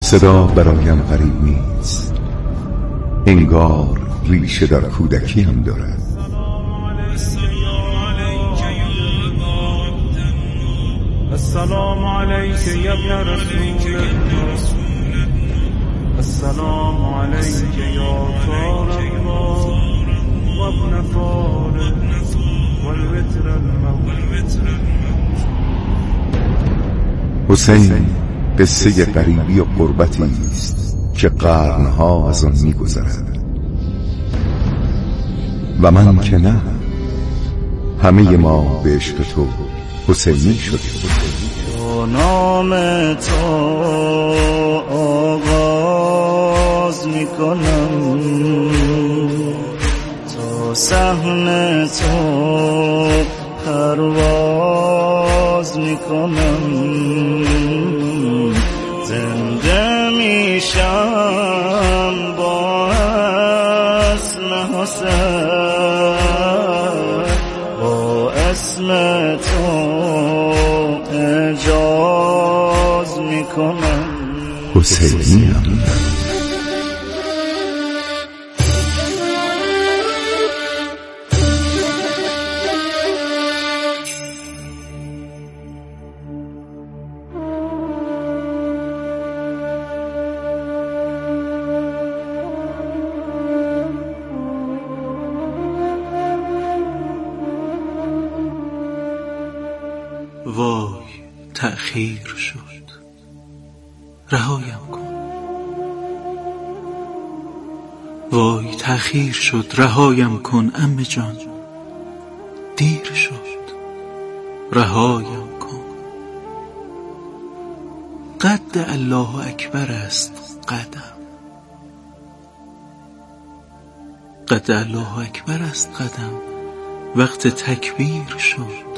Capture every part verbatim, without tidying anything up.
صدا برایم غریب نیست، انگار ریشه در کودکی هم دارد. السلام علیک یا ابن رسول الله، السلام علیک یا طار الله و ابن طارق والوتر الموت. حسین قصه غریبی و قربتی است که قرنها از آن می‌گذرد و من که نه. همه ما به عشق تو حسینی شدیم. با نام تو آغاز میکنم، تا صحن تو پرواز میکنم. زنده میشم با اسم حسین، با اسم تو اعجاز میکنم. حسینیم. وای تأخیر شد، رهایم کن. وای تأخیر شد، رهایم کن عمه جان. دیر شد، رهایم کن. قد الله اکبر است قدم، قد الله اکبر است قدم. وقت تکبیر شد،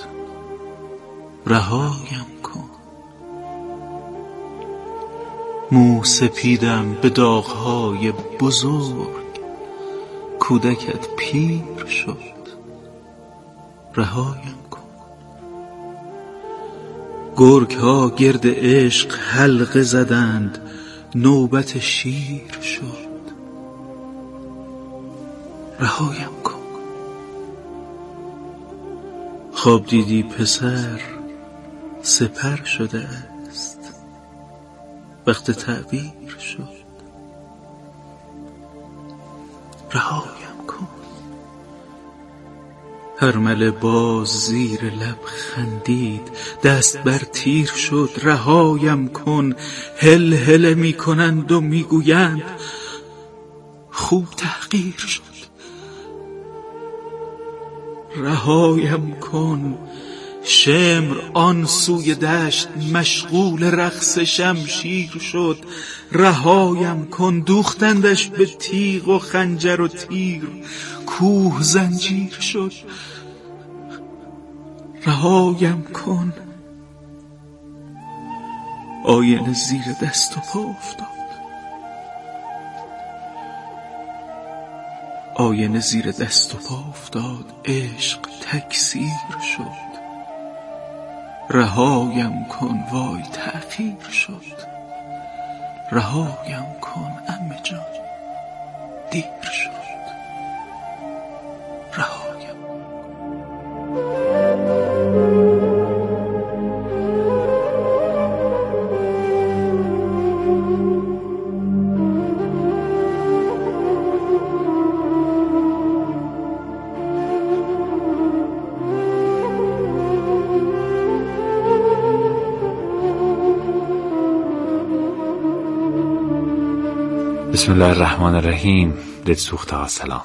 رهایم کن. مو سپیدم به داغ‌های بزرگ، کودکت پیر شد، رهایم کن. گرگ‌ها گرد عشق حلقه زدند، نوبت شیر شد، رهایم کن. خواب دیدی پسر سپر شده است، وقت تعبیر شد، رهایم کن. هرمله باز زیر لب خندید، دست بر تیر شد، رهایم کن. هل هل می کنند و می گویند خوب تحقیر شد، رهایم کن. شمر آن سوی دشت مشغول رقص شمشیر شد، رهایم کن. دوختندش به تیغ و خنجر و تیر، کوه زنجیر شد، رهایم کن. آینه زیر دست و پا افتاد، آینه زیر دست و پا افتاد. عشق تکثیر شد، رهایم کن. وای تأخیر شد، رهایم کن عمه جان. دیر شد، رهایم. بسم الله الرحمن الرحیم. دل سوخته ها سلام.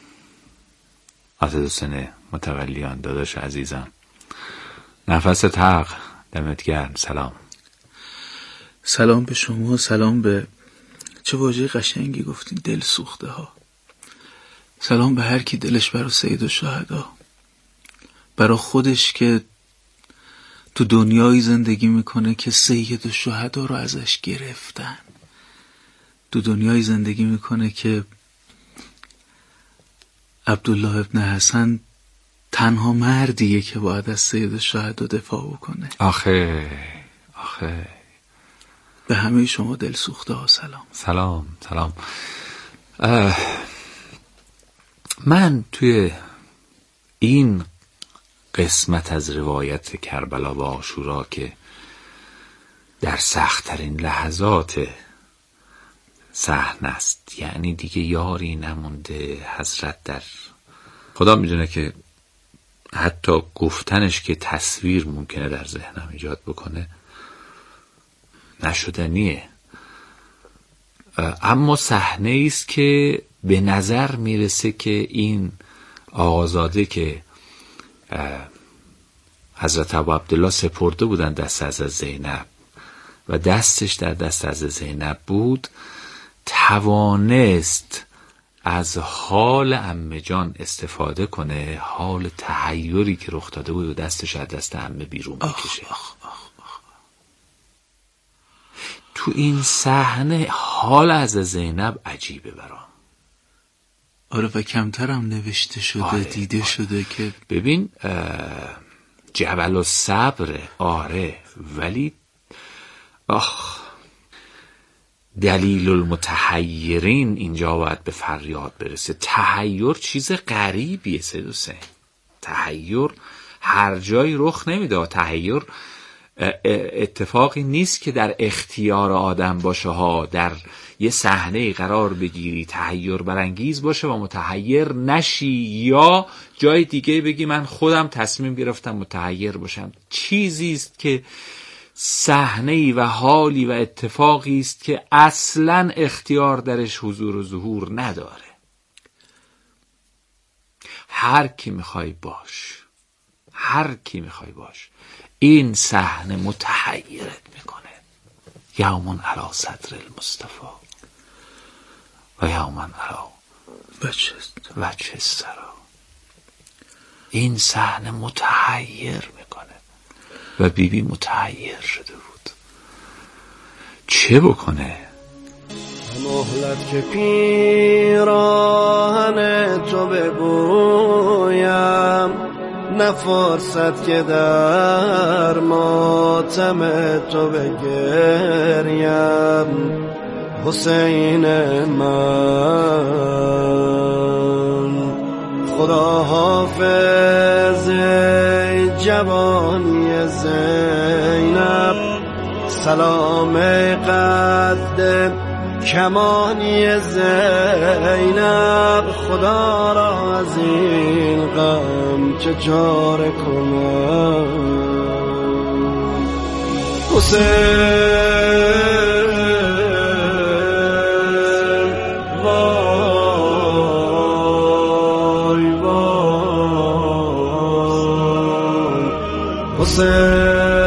اسد حسین متولیان داداش عزیزم، نفس تق دمت گرم. سلام. سلام به شما، سلام به چه واژه قشنگی گفتین، دل سوخته ها. سلام به هر کی دلش برای سید الشهدا، برای خودش که تو دنیایی زندگی میکنه که سید الشهدا رو ازش گرفتن، تو دنیایی زندگی میکنه که عبدالله ابن حسن تنها مردیه که باید از سید الشهدا دفاع بکنه. آخه آخه به همه شما دلسوخته ها سلام. سلام سلام. من توی این قسمت از روایت کربلا و عاشورا که در سخت‌ترین لحظات صحنه است، یعنی دیگه یاری نمونده، حضرت در خدا میدونه که حتی گفتنش که تصویر ممکنه در ذهنم ایجاد بکنه نشدنیه، اما صحنه است که به نظر میرسه که این آقازاده که حضرت ابو عبدالله سپرده بودن دست از زینب و دستش در دست از زینب بود، توانست از حال عمه جان استفاده کنه، حال تحیری که رخ داده بود و دستش از دست عمه بیرون بکشه. تو این صحنه حال از زینب عجیبه برام. آره و کمترم نوشته شده. آره، دیده آره. شده که ببین جبل الصبر، آره، ولی آخ دلیل المتحیرین اینجا باید به فریاد برسه. تحیر چیز غریبیه سید حسین. تحیر هر جایی رخ نمیده. تحیر اتفاقی نیست که در اختیار آدم باشه ها، در یه صحنه قرار بگیری تحیر برانگیز باشه و متحیر نشی، یا جای دیگه بگی من خودم تصمیم گرفتم متحیر باشم. چیزی است که صحنه‌ای و حالی و اتفاقی است که اصلاً اختیار درش حضور و ظهور نداره. هر کی میخوای باش، هر کی میخوای باش، این صحنه متحیرت میکنه. یومن علی صدر المصطفى و یومن علی وجه السرا. این صحنه متحیر میکنه و بی بی متحیر شده بود. چه بکنه؟ مهلت که پیراهن تو ببویم، نه فرصت که در ماتم تو بگریم. حسین من خدا حافظ جوانی زینب، سلام قد کمانی زینب. خدا را از این غم چه چاره کنم. حسین وای وای حسین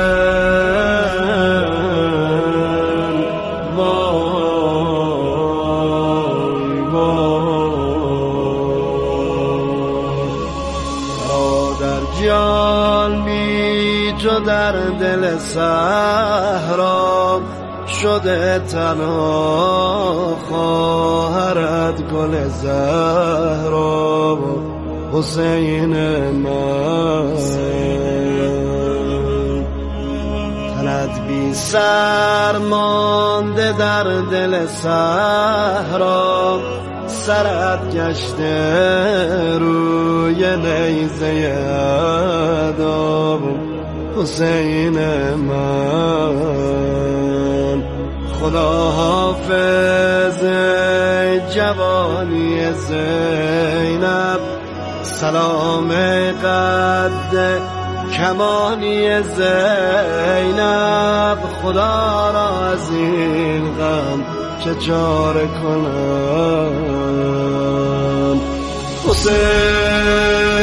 در دل صحرا شده تنها، خواهرت گل زهرا. حسین من تنت بی سر مانده در دل صحرا، سرت گشته روی نیزه ادب. حسین من خدا حافظ جوانی زینب، سلام قد کمانی زینب. خدا را از این غم چه چاره کنم. حسین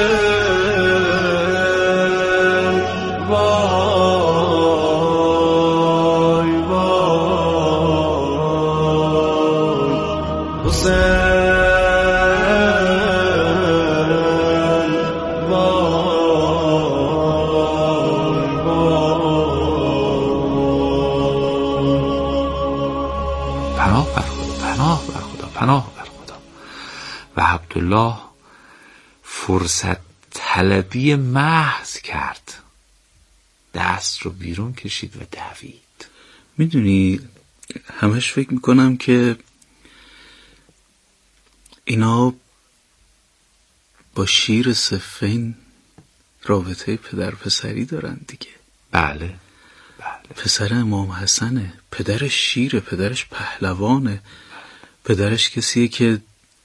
پناه بر خدا. و عبدالله فرصت طلبی محض کرد، دست رو بیرون کشید و دوید. میدونی همش فکر میکنم که اینا با شیر صفین رابطه پدر پسری دارن دیگه. بله بله. پسر امام حسنه، پدرش شیره، پدرش پهلوانه، پدرش کسیه که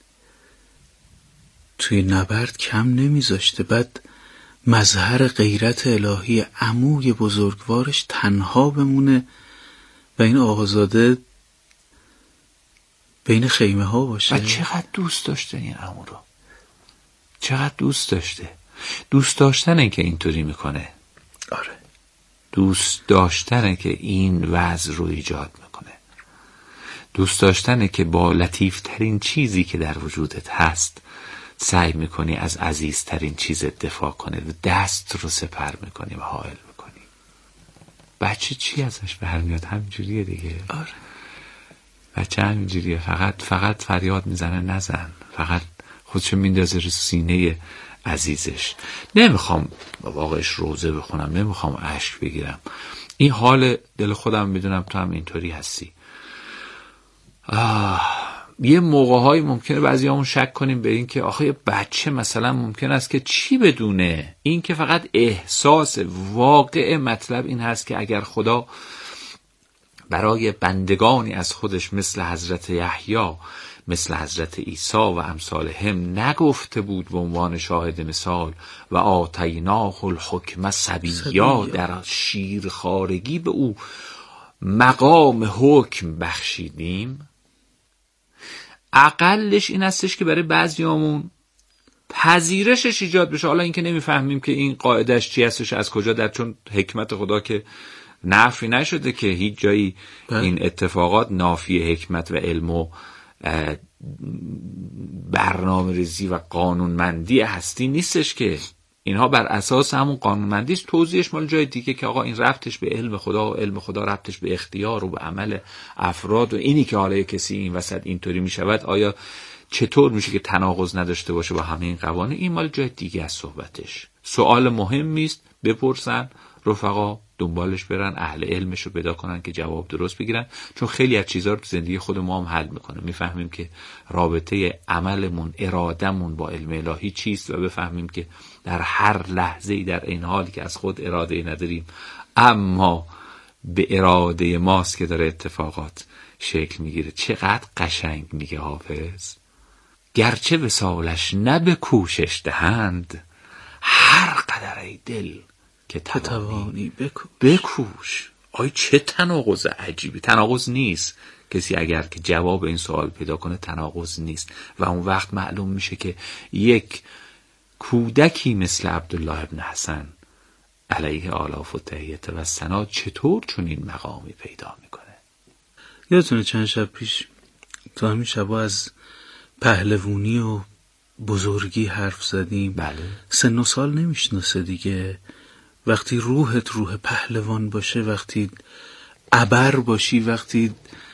توی نبرد کم نمیذاشته. بعد مظهر غیرت الهی، عموی بزرگوارش تنها بمونه و این آقازاده بین خیمه ها باشه. و چقدر دوست داشته این عمو رو، چقدر دوست داشته. دوست داشتنه که اینطوری میکنه. آره، دوست داشتنه که این وضع رو ایجاد میکنه. دوست داشتنه که با لطیفترین چیزی که در وجودت هست سعی میکنی از عزیزترین چیزت دفاع کنه و دست رو سپر میکنی و حائل میکنی. بچه چی ازش برمیاد؟ همینجوریه دیگه. آره، بچه همینجوریه، فقط فقط فریاد میزنه نزن، فقط خودشو میندازه رو سینه عزیزش. نمیخوام واقعش روزه بخونم، نمیخوام اشک بگیرم، این حال دل خودم میدونم، تو هم اینطوری هستی. آه یه موقع‌هایی ممکنه بعضیامون شک کنیم به این که آخه یه بچه مثلا ممکن است که چی بدونه. این که فقط احساس واقع مطلب این هست که اگر خدا برای بندگانی از خودش مثل حضرت یحیی، مثل حضرت عیسی و امثالهم نگفته بود به عنوان شاهد مثال و آتیناه الحکم صبیا، در شیرخوارگی به او مقام حکم بخشیدیم، اقلش این هستش که برای بعضیامون پذیرشش ایجاد بشه. حالا اینکه نمیفهمیم که این قاعدش چی هستش، از کجا، در چون حکمت خدا که نفی نشده که هیچ جایی این اتفاقات نافی حکمت و علم و برنامه ریزی و قانونمندی هستی نیستش، که اینها بر اساس همون قانونمندی است. توضیحش مال جای دیگه که آقا این ربطش به علم خدا و علم خدا ربطش به اختیار و به عمل افراد و اینی که حالا کسی این وسط اینطوری میشود آیا چطور میشه که تناقض نداشته باشه با همه این قوانین، این مال جای دیگه از صحبتش. سوال مهمی است، بپرسن رفقا، دنبالش برن، اهل علمش رو پیدا کنن که جواب درست بگیرن، چون خیلی از چیزها رو تو زندگی خود ما هم حل میکنه. میفهمیم که رابطه عملمون، ارادمون با علم الهی چیست و بفهمیم که در هر لحظه‌ای در این حالی که از خود اراده نداریم، اما به اراده ماست که داره اتفاقات شکل میگیره. چقدر قشنگ میگه حافظ، گرچه وصالش نه به کوشش دهند، هر قدر ای دل که توانی بکوش. بکوش. آی چه تناقض عجیبی. تناقض نیست، کسی اگر که جواب این سوال پیدا کنه تناقض نیست و اون وقت معلوم میشه که یک کودکی مثل عبدالله ابن حسن علیه آلاف و تحیت و ثنا چطور چون این مقامی پیدا میکنه. یادتونه چند شب پیش تو همین شبا از پهلوانی و بزرگی حرف زدیم؟ بله. سن و سال نمیشناسه دیگه. وقتی روحت روح پهلوان باشه، وقتی ابر باشی، وقتی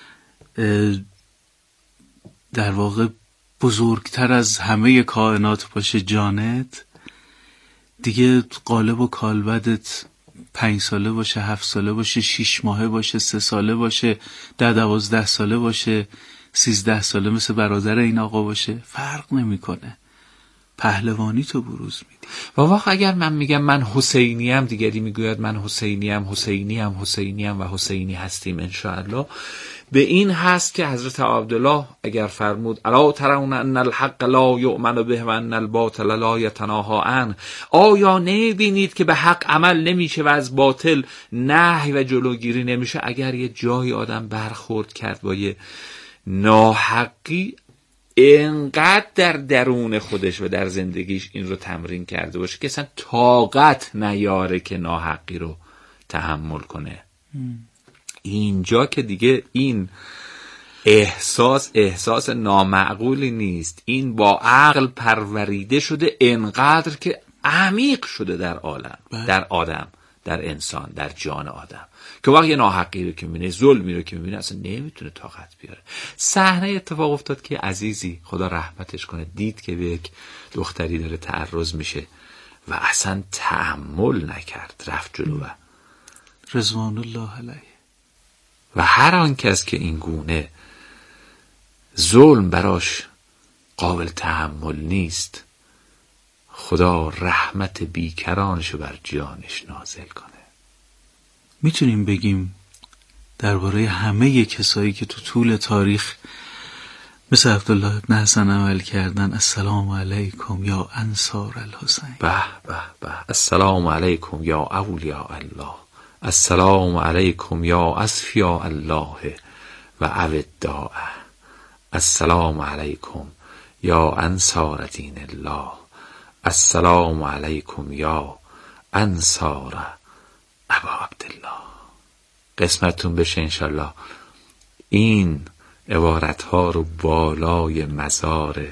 در واقع بزرگتر از همه کائنات باشه جانت، دیگه قالب و کالبدت پنج ساله باشه، هفت ساله باشه، شیش ماهه باشه، سه ساله باشه، ده دوازده ساله باشه، سیزده ساله مثل برادر این آقا باشه، فرق نمیکنه. پهلوانی تو بروز میدی. و وقت اگر من میگم من حسینیم، دیگری میگوید من حسینیم، حسینیم، حسینیم و حسینی هستیم انشاءالله. به این هست که حضرت عبدالله اگر فرمود الا ترون ان الحق لا یؤمن به و ان الباطل لا یتناهی عنه، آیا نمیبینید که به حق عمل نمیشه و از باطل نهی و جلوگیری نمیشه؟ اگر یه جایی آدم برخورد کرد با یه ناحقی، اینقدر در درون خودش و در زندگیش این رو تمرین کرده باشه که اصلا طاقت نیاره که ناحقی رو تحمل کنه. اینجا که دیگه این احساس احساس نامعقولی نیست، این با عقل پروریده شده اینقدر که عمیق شده در عالم، در آدم، در انسان، در جان آدم، که وقتی یه ناحقی رو که میبینه، ظلمی رو که میبینه، اصلا نمیتونه طاقت بیاره. صحنه اتفاق افتاد که عزیزی خدا رحمتش کنه دید که به یک دختری داره تعرض میشه و اصلا تحمل نکرد، رفت جلو و رضوان الله علیه. و هر آن کس که این گونه ظلم براش قابل تحمل نیست، خدا رحمت بیکرانشو بر جانش نازل کنه. میتونیم بگیم درباره همه کسایی که تو طول تاریخ مثل عبدالله ابن حسن عمل کردن، السلام علیکم یا انصار الحسین. به به به. السلام علیکم یا اولیاء الله، السلام علیکم یا اصفیاء الله و اوداء، السلام علیکم یا انصار دین الله، السلام علیکم یا انصار ابا عبدالله. قسمتون بشه انشالله این عبارت ها رو بالای مزار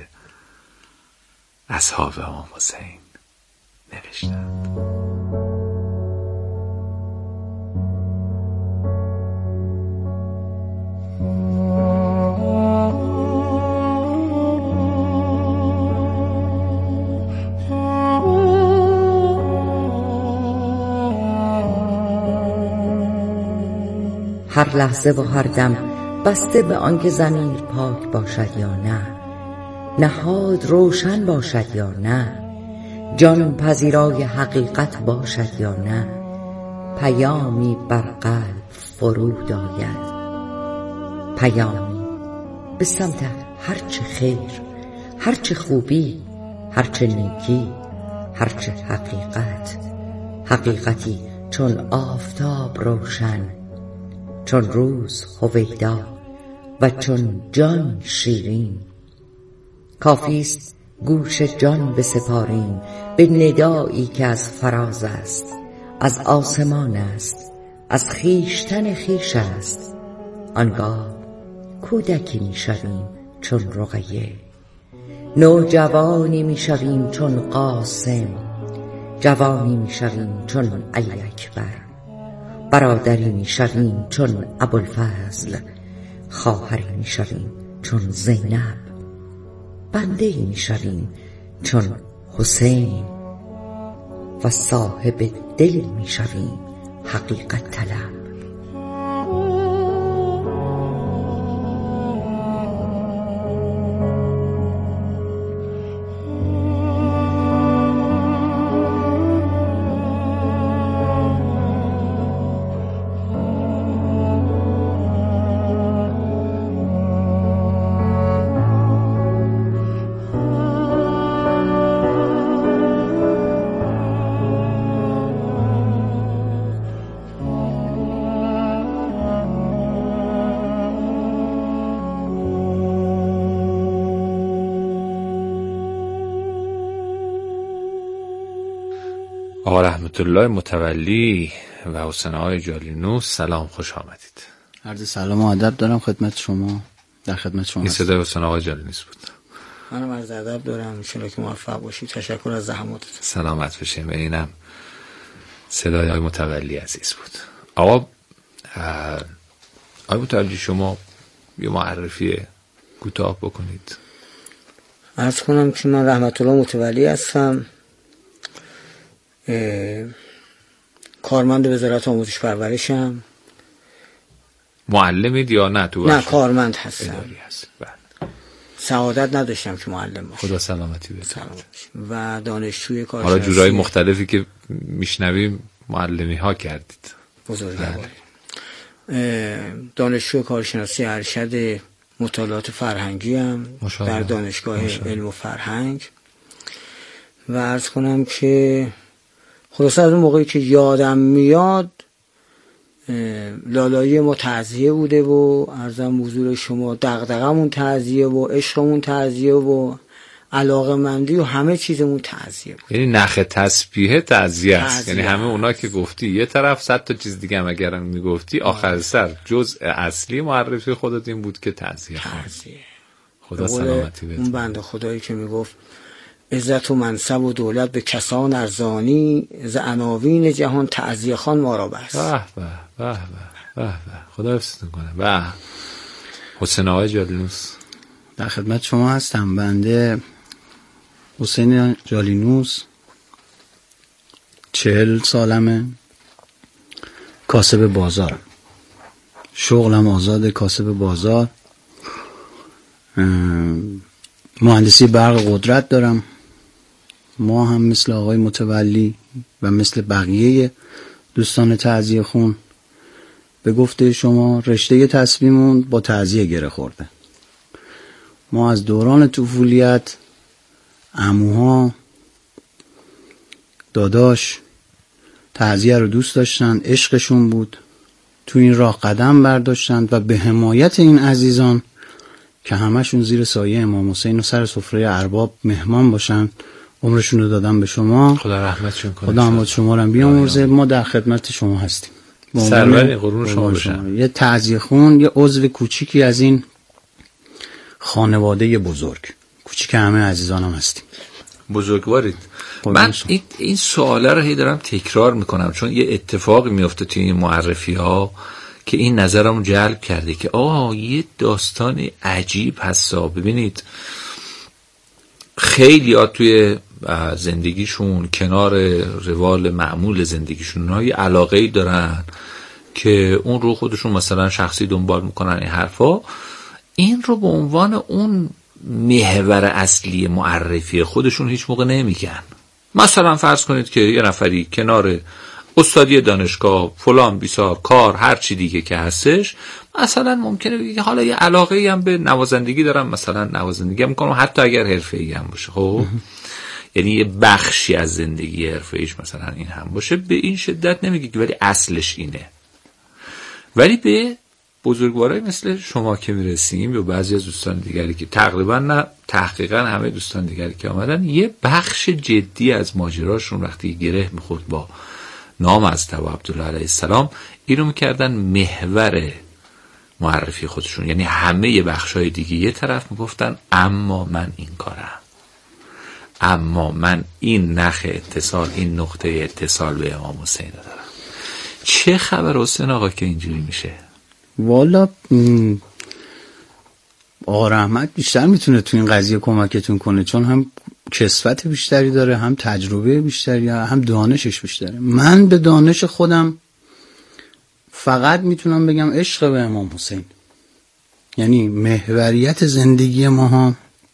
اصحاب امام حسین نوشتن. هر لحظه و هر دم بسته به آنکه ضمیر پاک باشد یا نه، نهاد روشن باشد یا نه، جان پذیرای حقیقت باشد یا نه، پیامی بر قلب فرود آید، پیامی به سمت هرچه خیر، هرچه خوبی، هرچه نیکی، هرچه حقیقت، حقیقتی چون آفتاب روشن، چون روز هویدا و چون جان شیرین. کافیست گوش جان بسپاریم به ندایی که از فراز است، از آسمان است، از خیشتن خیش است. آنگاه کودکی می شویم چون رقیه، نوجوانی می شویم چون قاسم، جوانی می شویم چون علی اکبر، برادری می شویم چون ابوالفضل، خواهری می شویم چون زینب، بنده‌ای می شویم چون حسین و صاحب دل می شویم حقیقت طلب. آقا رحمت الله متولی و حسین آقای جالینوس، سلام، خوش آمدید. عرض سلام و ادب دارم خدمت شما، در خدمت شما. این صدای حسین آقای جالینوس بود. منم عرض ادب دارم، ان شاءالله که موفق باشید. تشکر از زحماتتون. سلامت باشین. اینم صدای آقای متولی عزیز بود. آقا آقای متولی شما یه معرفی کوتاه بکنید. عرض کنم که من رحمت الله متولی هستم، کارمند وزارت آموزش پرورشم. معلمید یا نه؟ تو نه، کارمند هستم. هست. سعادت نداشتم که معلم باشم. خدا سلامتی بده. و دانشجوی کارشناسی. حالا جورای مختلفی که میشنویم معلمی ها کردید. بزرگوار. دانشجوی کارشناسی ارشد مطالعات فرهنگی ام در دانشگاه ماشاءالله. علم و فرهنگ. و عرض کنم که خلاصه از اون موقعی که یادم میاد لالایی ما تعزیه بوده و عرضم حضور شما دغدغمون تعزیه و عشقمون تعزیه و علاقه‌مندی و همه چیزمون تعزیه بود. یعنی نخ تسبیح تعزیه است. یعنی همه اونا که گفتی یه طرف، صد تا چیز دیگه هم اگرم میگفتی، آخر سر جزء اصلی معرفی خودت این بود که تعزیه. تعزیه. خدا سلامتی بده. اون بنده خدایی که میگفت عزت و منصب و دولت به کسان ارزانی، ز عناوین جهان تعزیه خان ما را بس. به به به به به، خدا حفظتون کنه. و حسین آقای جالینوس، در خدمت شما هستم. بنده حسین جالینوس، چهل سالمه، کاسب بازارم. شغلم آزاد، کاسب بازار، مهندسی برق قدرت دارم. ما هم مثل آقای متولی و مثل بقیه دوستان تعزیه خون به گفته شما رشته تصمیمون با تعزیه گره خورده. ما از دوران طفولیت عموها، داداش تعزیه رو دوست داشتن، عشقشون بود، تو این راه قدم برداشتند و به حمایت این عزیزان که همشون زیر سایه امام حسین و سر سفره ارباب مهمان باشن عمرشون رو دادن به شما. خدا رحمتشون کنه. خدا رحمت شما رو بیامرزه. ما در خدمت شما هستیم. سرور قرون شما باشن. یه تعزیه خون، یه عضو کوچیکی از این خانواده بزرگ، کوچیک همه عزیزانم هستیم. بزرگوارید. من این این سوالا رو هی دارم تکرار میکنم چون یه اتفاقی میفته توی این معرفی ها که این نظرم جلب کرده که آه یه داستان عجیب هستا. ببینید خیلی ها توی زندگیشون کنار روال معمول زندگیشون ها یه علاقه‌ای دارن که اون رو خودشون مثلا شخصی دنبال میکنن این حرفا، این رو به عنوان اون محور اصلی معرفی خودشون هیچ موقع نمیگن. مثلا فرض کنید که یه نفری کنار استادی دانشگاه فلان بیسار کار هر چی دیگه که هستش، مثلا ممکنه بگه حالا یه علاقه‌ای هم به نوازندگی دارم، مثلا نوازندگی هم میکنم حتی اگر حرفه‌ای هم باشه. خب یعنی یه بخشی از زندگی حرفه‌ایش مثلا این هم باشه، به این شدت نمیگه که ولی اصلش اینه. ولی به بزرگوارای مثل شما که میرسیم یا بعضی از دوستان دیگری که تقریبا نه تحقیقا همه دوستان دیگری که آمدن، یه بخش جدی از ماجراشون وقتی گره میخورد با نام از ابو عبدالله علیه السلام، اینو میکردن محور معرفی خودشون. یعنی همه یه بخشای دیگه یه طرف میگفتن اما من این کارم، اما من این نخ اتصال، این نقطه اتصال به امام حسین دارم. چه خبر حسین آقا که اینجوری میشه؟ والا آقا رحمت بیشتر میتونه تو این قضیه کمکتون کنه، چون هم کسوت بیشتری داره، هم تجربه بیشتری، هم دانشش بیشتره. من به دانش خودم فقط میتونم بگم عشق به امام حسین. یعنی محوریت زندگی ما ها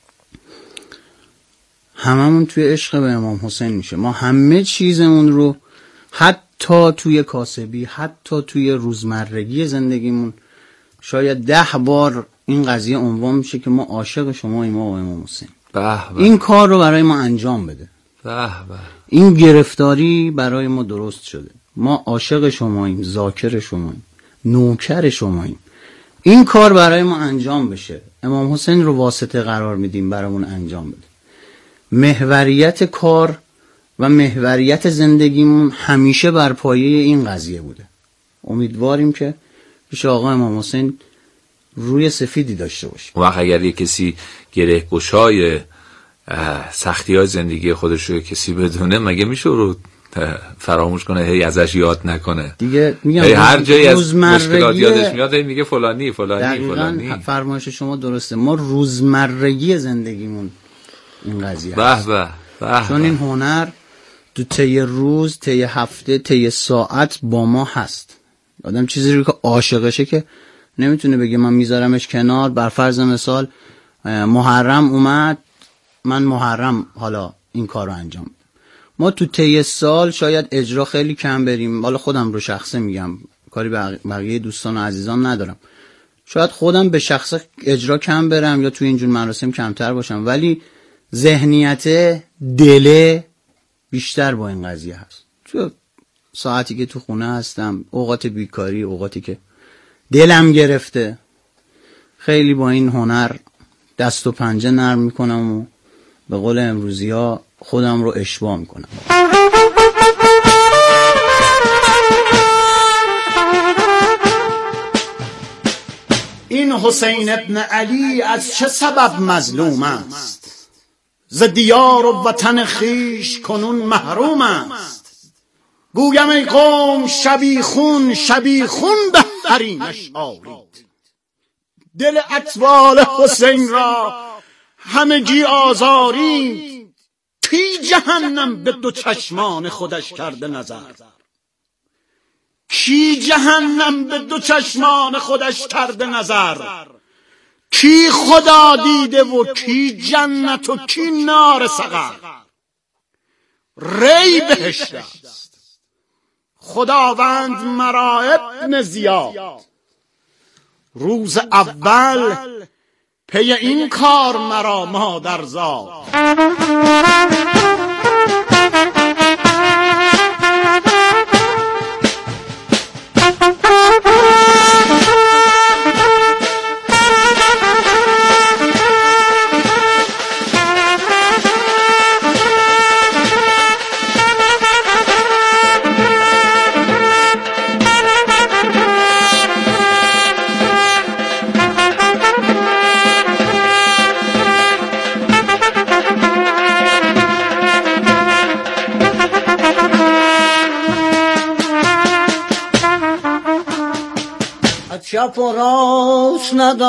هممون توی عشق به امام حسین میشه. ما همه چیزمون رو حتی توی کاسبی، حتی توی روزمرگی زندگیمون شاید ده بار این قضیه عنوان میشه که ما عاشق شماییم آقا امام حسین. به به. این کار رو برای ما انجام بده. به به. این گرفتاری برای ما درست شده. ما عاشق شماییم، ذاکر شماییم، نوکر شماییم. این کار برای ما انجام بشه. امام حسین رو واسطه قرار میدیم برامون انجام بده. محوریت کار و محوریت زندگیمون همیشه بر پایه این قضیه بوده. امیدواریم که پیش آقا امام حسین روی سفیدی داشته باشیم. وقت اگر یک کسی گره گشای سختی های زندگی خودش رو کسی بدونه، مگه میشه رو فراموش کنه، هی ازش یاد نکنه دیگه؟ میگم هر جایی از مشکلات یادش میاد هی میگه فلانی فلانی فلانی. فرمایش شما درسته. ما روزمرگی زندگیمون این قضیه به به به، چون این هنر تو طی روز، طی هفته، طی ساعت با ما هست. آدم چیزی رو که عاشقشه که نمیتونه بگه من میذارمش کنار. بر فرض مثال محرم اومد، من محرم حالا این کار رو انجام بدم. ما تو طی سال شاید اجرا خیلی کم بریم. حالا خودم رو شخصه میگم، کاری بقیه دوستان و عزیزان ندارم. شاید خودم به شخصه اجرا کم برم یا تو اینجور مراسم کمتر باشم، ولی ذهنیت دل بیشتر با این قضیه هست. تو ساعتی که تو خونه هستم، اوقات بیکاری، اوقاتی که دلم گرفته، خیلی با این هنر دست و پنجه نرم میکنم و به قول امروزی ها خودم رو اشباع میکنم. این حسین ابن علی از چه سبب مظلوم است؟ ز دیار و وطن خیش کنون محروم است. گویم ای قوم شبیخون شبیخون بهترینش آرید. دل اطفال حسین را همگی آزارید. پی جهنم به دو چشمان خودش کرده نظر. کی جهنم به دو چشمان خودش کرده نظر؟ کی خدا دیده و کی جنت و کی نار سقر؟ ری بهشت است خداوند مرا ابن زیاد، روز اول پی این کار مرا مادر زاد. چپ و راست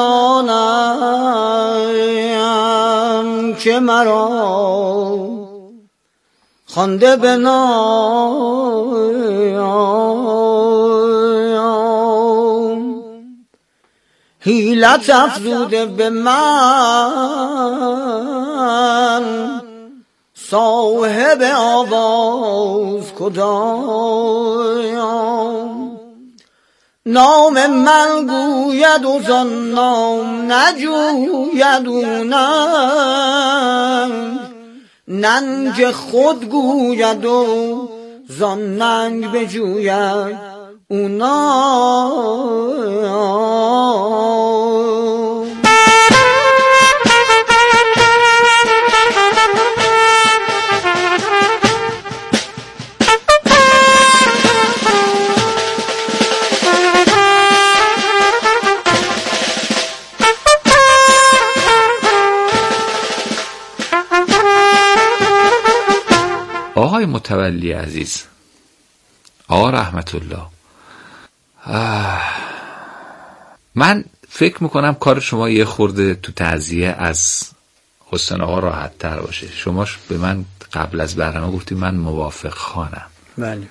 ندانم که مرا خوانده به نام، حیلت افزوده به من صاحب آواز کدام. نام من گوید و زان نام نجوید و ننگ، ننگ خود گوید و زان ننگ بجوید او نام. آقای متولی عزیز، آقا رحمت الله، من فکر میکنم کار شما یه خورده تو تعزیه از حسین آقا راحت تر باشه. شما به من قبل از برنامه گفتی من موافق خانم. بله.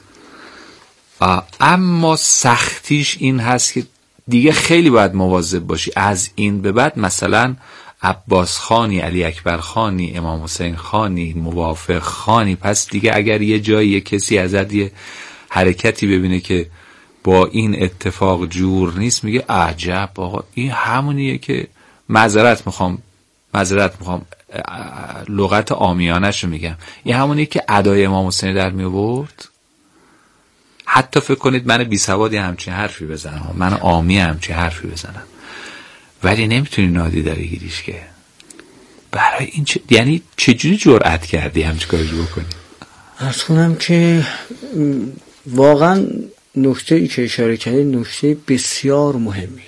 اما سختیش این هست که دیگه خیلی باید مواظب باشی. از این به بعد مثلا عباس خانی، علی اکبر خانی، امام حسین خانی، موافق خانی، پس دیگه اگر یه جایی یه کسی ازت یه حرکتی ببینه که با این اتفاق جور نیست، میگه عجب آقا این همونیه که معذرت میخوام معذرت میخوام لغت عامیانش رو میگم، این همونیه که ادای امام حسین در می آورد. حتی فکر کنید من بی سوادی همچین حرفی بزنم، من عامی همچین حرفی بزنم، ولی نمیتونی نادیده بگیریش که برای این چه... یعنی چجوری جرأت کردی همچین کاری بکنی؟ عرض کنم که واقعا نکته ای که اشاره کردی نکته بسیار مهمیه.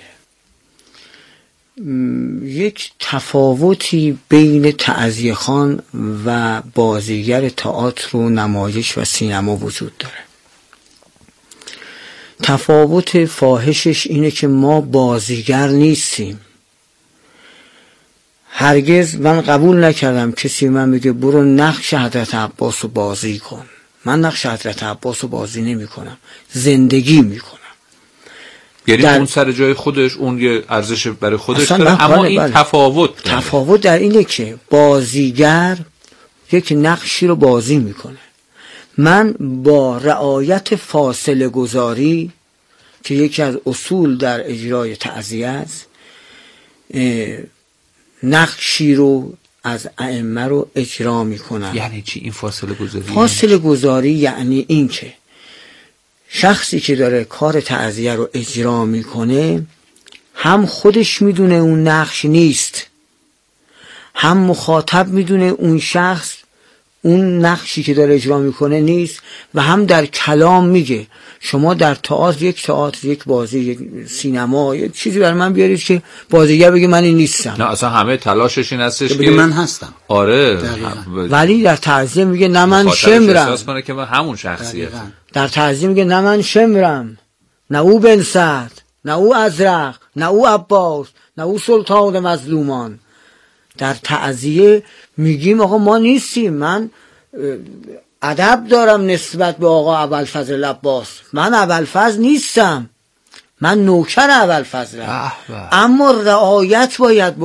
یک تفاوتی بین تعزیه خوان و بازیگر تئاتر و نمایش و سینما وجود داره. تفاوت فاحشش اینه که ما بازیگر نیستیم. هرگز من قبول نکردم کسی من بگه برو نقش حضرت عباس رو بازی کن. من نقش حضرت عباس رو بازی نمی کنم، زندگی می کنم. یعنی اون سر جای خودش اون یه ارزش برای خودش داره، اما این بله. تفاوت داره. تفاوت در اینه که بازیگر یک نقشی رو بازی میکنه، من با رعایت فاصله گذاری که یکی از اصول در اجرای تعزیه است نقشی رو از ائمه رو اجرا میکنم. یعنی چی این فاصله گذاری؟ فاصله گذاری یعنی این که شخصی که داره کار تعزیه رو اجرا میکنه هم خودش میدونه اون نقش نیست، هم مخاطب میدونه اون شخص اون نقشی که داره اجرا میکنه نیست، و هم در کلام میگه شما در تئاتر یک تئاتر یک بازی یک سینما یک چیزی برای من بیارید که بازیگر بگه من این نیستم. نه اصلا همه تلاشش این هستش که من هستم. آره هم... ولی در تعزیه میگه نه من شمرم، احساس کنه که من همون شخصیت. در تعزیه میگه نه من شمرم، نه او بن سعد، نه او ازرق، نه او عباس، نه او سلطان مظلومان. در تعزیه میگیم آقا ما نیستیم، من ادب دارم نسبت به آقا ابوالفضل عباس. من ابوالفضل نیستم، من نوکر ابوالفضلم، اما رعایت باید